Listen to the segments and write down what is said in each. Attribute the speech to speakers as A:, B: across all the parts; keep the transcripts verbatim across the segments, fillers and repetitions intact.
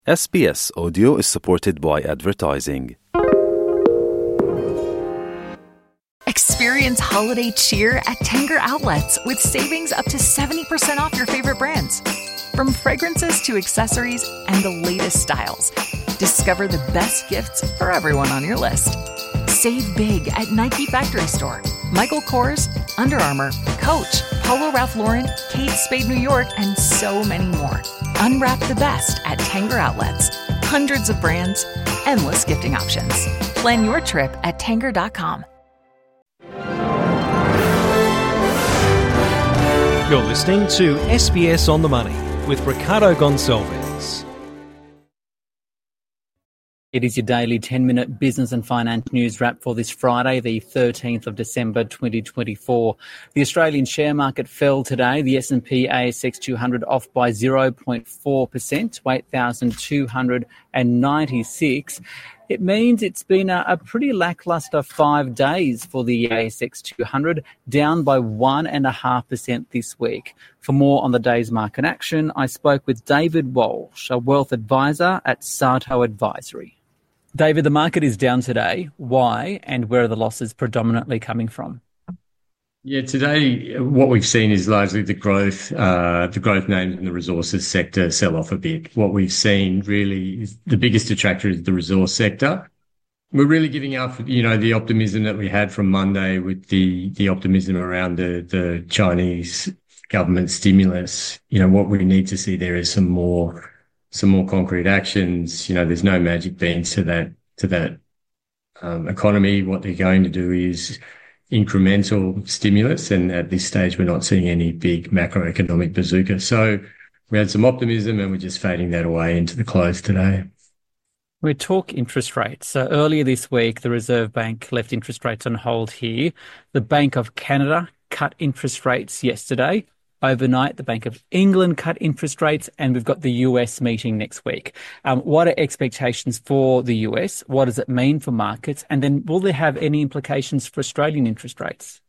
A: S B S Audio is supported by advertising.
B: Experience holiday cheer at Tanger Outlets with savings up to seventy percent off your favorite brands. From fragrances to accessories and the latest styles, discover the best gifts for everyone on your list. Save big at Nike Factory Store, Michael Kors, Under Armour, Coach, Polo Ralph Lauren, Kate Spade New York, and so many more. Unwrap the best at Tanger Outlets. Hundreds of brands, endless gifting options. Plan your trip at tanger dot com.
C: You're listening to S B S On The Money with Ricardo Gonçalves.
D: It is your daily ten-minute business and finance news wrap for this Friday, the thirteenth of December twenty twenty-four. The Australian share market fell today. The S and P A S X two hundred off by zero point four percent to eight thousand two hundred ninety-six. It means it's been a, a pretty lacklustre five days for the A S X two hundred, down by one point five percent this week. For more on the day's market action, I spoke with David Walsh, a wealth advisor at Sato Advisory. David, the market is down today. Why, and where are the losses predominantly coming from?
E: Yeah, today what we've seen is largely the growth, uh, the growth names in the resources sector sell off a bit. What we've seen really is the biggest detractor is the resource sector. We're really giving up, you know, the optimism that we had from Monday with the, the optimism around the, the Chinese government stimulus. You know, what we need to see there is some more some more concrete actions. You know, there's no magic beans to that, to that, um, economy. What they're going to do is incremental stimulus. And at this stage, we're not seeing any big macroeconomic bazooka. So we had some optimism and we're just fading that away into the close today.
D: We talk interest rates. So earlier this week, the Reserve Bank left interest rates on hold here. The Bank of Canada cut interest rates yesterday. Overnight, the Bank of England cut interest rates, and we've got the U S meeting next week. Um, what are expectations for the U S? What does it mean for markets? And then will there have any implications for Australian interest rates?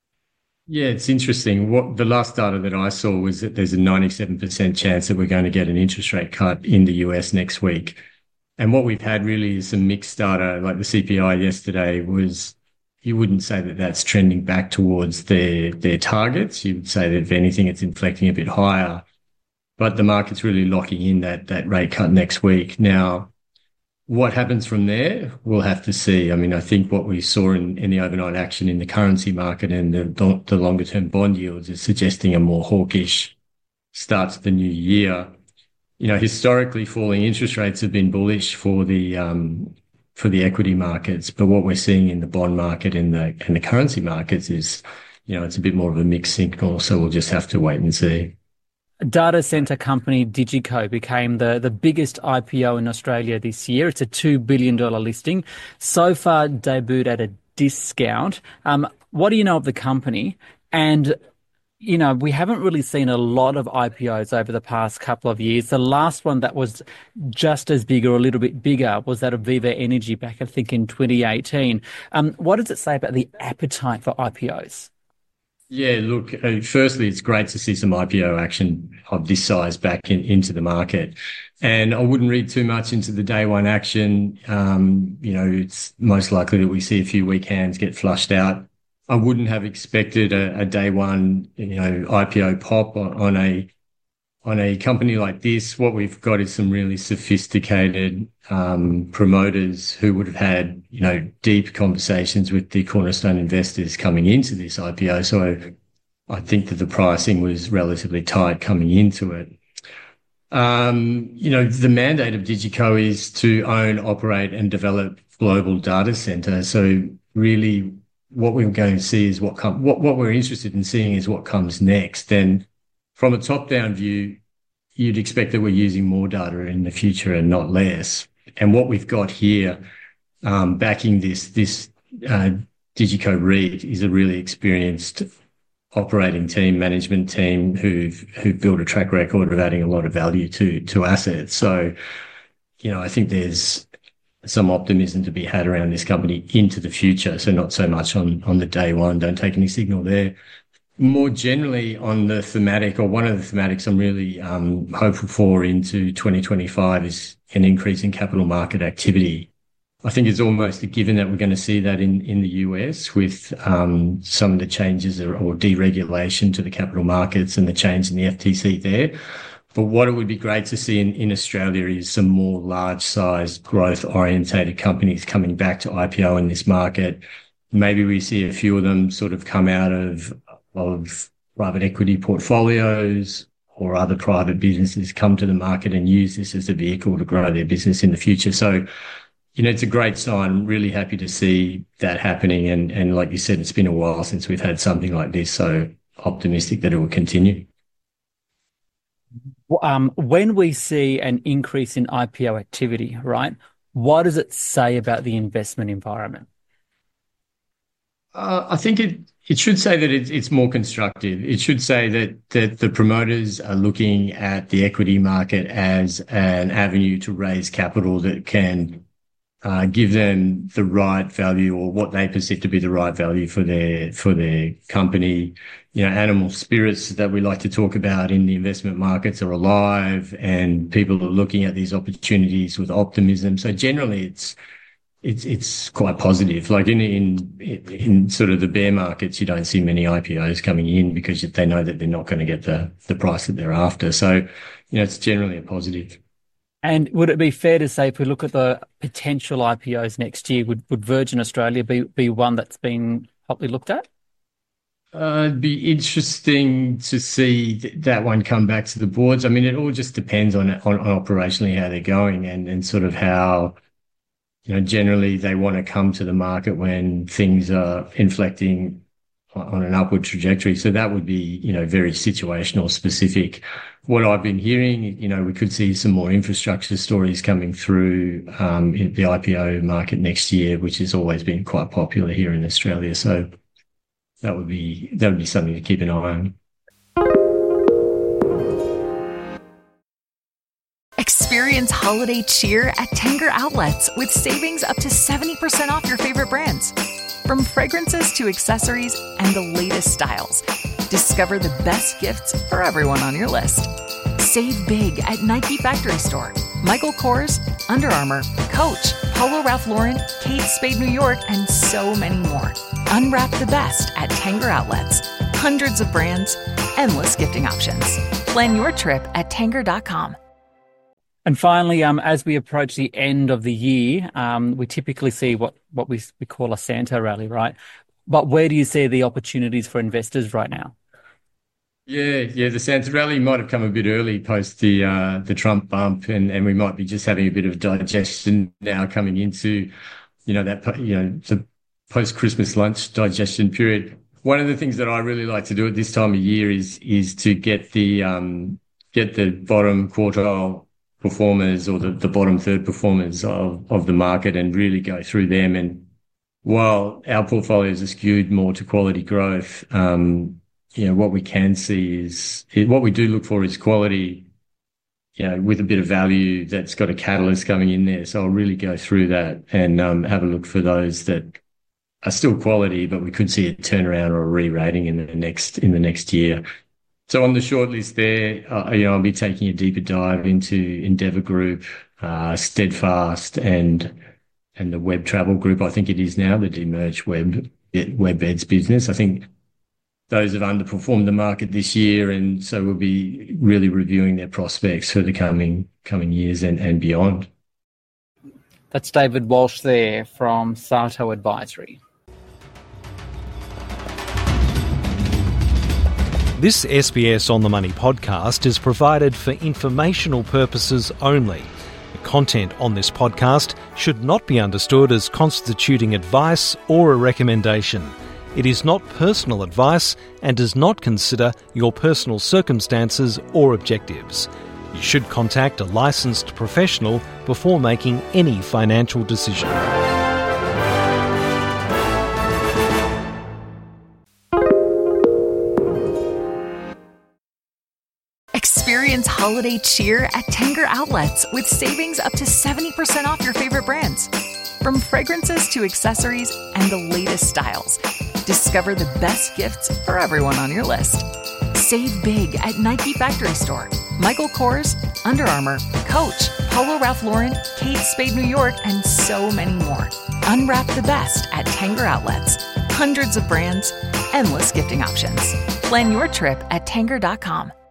E: Yeah, it's interesting. What the last data that I saw was that there's a ninety-seven percent chance that we're going to get an interest rate cut in the U S next week. And what we've had really is some mixed data, like the C P I yesterday was, you wouldn't say that that's trending back towards their, their targets. You would say that if anything, it's inflecting a bit higher, but the market's really locking in that, that rate cut next week. Now, what happens from there, we'll have to see. I mean, I think what we saw in, in the overnight action in the currency market and the, the longer term bond yields is suggesting a more hawkish start to the new year. You know, historically falling interest rates have been bullish for the, um, for the equity markets, but what we're seeing in the bond market and the and the currency markets is, you know, it's a bit more of a mixed signal, so we'll just have to wait and see.
D: Data center company DigiCo became the, the biggest I P O in Australia this year. It's a two billion dollars listing. So far debuted at a discount. Um, what do you know of the company? And you know, we haven't really seen a lot of I P Os over the past couple of years. The last one that was just as big or a little bit bigger was that of Viva Energy back, I think, in twenty eighteen. Um, what does it say about the appetite for I P Os?
E: Yeah, look, uh, firstly, it's great to see some I P O action of this size back in, into the market. And I wouldn't read too much into the day one action. Um, you know, it's most likely that we see a few weak hands get flushed out. I wouldn't have expected a, a day one, you know, I P O pop on, on a on a company like this. What we've got is some really sophisticated um, promoters who would have had, you know, deep conversations with the cornerstone investors coming into this I P O. So I think that the pricing was relatively tight coming into it. Um, you know, the mandate of DigiCo is to own, operate, and develop global data centers. So really, what we're going to see is what come, what, what we're interested in seeing is what comes next. And from a top-down view, you'd expect that we're using more data in the future and not less. And what we've got here, um, backing this, this, uh, DigiCo REIT is a really experienced operating team, management team who've, who've built a track record of adding a lot of value to, to assets. So, you know, I think there's some optimism to be had around this company into the future. So not so much on, on the day one, don't take any signal there. More generally on the thematic, or one of the thematics I'm really um, hopeful for into twenty twenty-five is an increase in capital market activity. I think it's almost a given that we're going to see that in, in the U S with um, some of the changes or, or deregulation to the capital markets and the change in the F T C there. But what it would be great to see in, in Australia is some more large-sized, growth-orientated companies coming back to I P O in this market. Maybe we see a few of them sort of come out of, of private equity portfolios or other private businesses come to the market and use this as a vehicle to grow their business in the future. So, you know, it's a great sign. Really happy to see that happening. And, and like you said, it's been a while since we've had something like this. So optimistic that it will continue.
D: Um, when we see an increase in I P O activity, right, what does it say about the investment environment?
E: Uh, I think it, it should say that it, it's more constructive. It should say that, that the promoters are looking at the equity market as an avenue to raise capital that can uh, give them the right value or what they perceive to be the right value for their, for their company. You know, animal spirits that we like to talk about in the investment markets are alive and people are looking at these opportunities with optimism. So generally it's, it's, it's quite positive. Like in, in, in sort of the bear markets, you don't see many I P Os coming in because they know that they're not going to get the, the price that they're after. So, you know, it's generally a positive.
D: And would it be fair to say if we look at the potential I P Os next year, would, would Virgin Australia be, be one that's been hotly looked at?
E: Uh, it'd be interesting to see th- that one come back to the boards. I mean, it all just depends on, on, on operationally how they're going and, and sort of how, you know, generally they want to come to the market when things are inflecting on an upward trajectory. So that would be, you know, very situational specific. What I've been hearing, you know, we could see some more infrastructure stories coming through um, in the I P O market next year, which has always been quite popular here in Australia. So that would be that would be something to keep an eye on.
B: Experience holiday cheer at Tanger Outlets with savings up to seventy percent off your favorite brands. From fragrances to accessories and the latest styles, discover the best gifts for everyone on your list. Save big at Nike Factory Store, Michael Kors, Under Armour, Coach, Polo Ralph Lauren, Kate Spade New York, and so many more. Unwrap the best at Tanger Outlets. Hundreds of brands, endless gifting options. Plan your trip at tanger dot com.
D: And finally, um, as we approach the end of the year, um, we typically see what, what we, we call a Santa rally, right? But where do you see the opportunities for investors right now?
E: Yeah, yeah, the Santa rally might have come a bit early post the uh, the Trump bump, and, and we might be just having a bit of digestion now coming into, you know, that you know the post Christmas lunch digestion period. One of the things that I really like to do at this time of year is is to get the um get the bottom quartile performers or the, the bottom third performers of, of the market and really go through them. And while our portfolios are skewed more to quality growth, um, you know, what we can see is what we do look for is quality, you know, with a bit of value that's got a catalyst coming in there. So I'll really go through that and um, have a look for those that are still quality, but we could see a turnaround or a re-rating in the next in the next year. So on the short list there, uh, you know, I'll be taking a deeper dive into Endeavour Group, uh, Steadfast, and and the Web Travel Group. I think it is now the demerged Web WebBeds business. I think those have underperformed the market this year, and so we'll be really reviewing their prospects for the coming coming years and, and beyond.
D: That's David Walsh there from Sato Advisory.
C: This S B S On The Money podcast is provided for informational purposes only. The content on this podcast should not be understood as constituting advice or a recommendation. It is not personal advice and does not consider your personal circumstances or objectives. You should contact a licensed professional before making any financial decision.
B: Experience holiday cheer at Tanger Outlets with savings up to seventy percent off your favorite brands. From fragrances to accessories and the latest styles, discover the best gifts for everyone on your list. Save big at Nike Factory Store, Michael Kors, Under Armour, Coach, Polo Ralph Lauren, Kate Spade New York, and so many more. Unwrap the best at Tanger Outlets. Hundreds of brands, endless gifting options. Plan your trip at Tanger dot com.